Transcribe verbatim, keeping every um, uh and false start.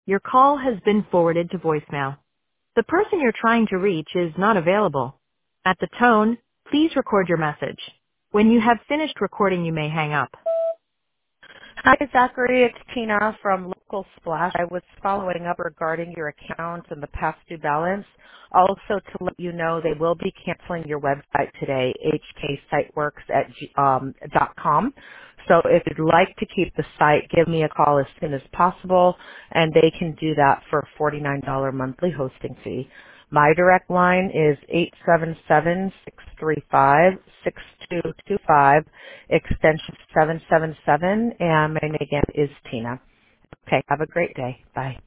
Your call has been forwarded to voicemail. The person you're trying to reach is not available. At the tone, please record your message. When you have finished recording, you may hang up. Hi, Zachary. It's Tina from Local Splash. I was following up regarding your account and the past due balance. Also, to let you know, they will be canceling your website today, h k siteworks at g- um, dot com. So if you'd like to keep the site, give me a call as soon as possible, and they can do that for a forty-nine dollars monthly hosting fee. My direct line is eight seven seven, six three five, six two two five, extension seven seven seven, and my name again is Tina. Okay, have a great day. Bye.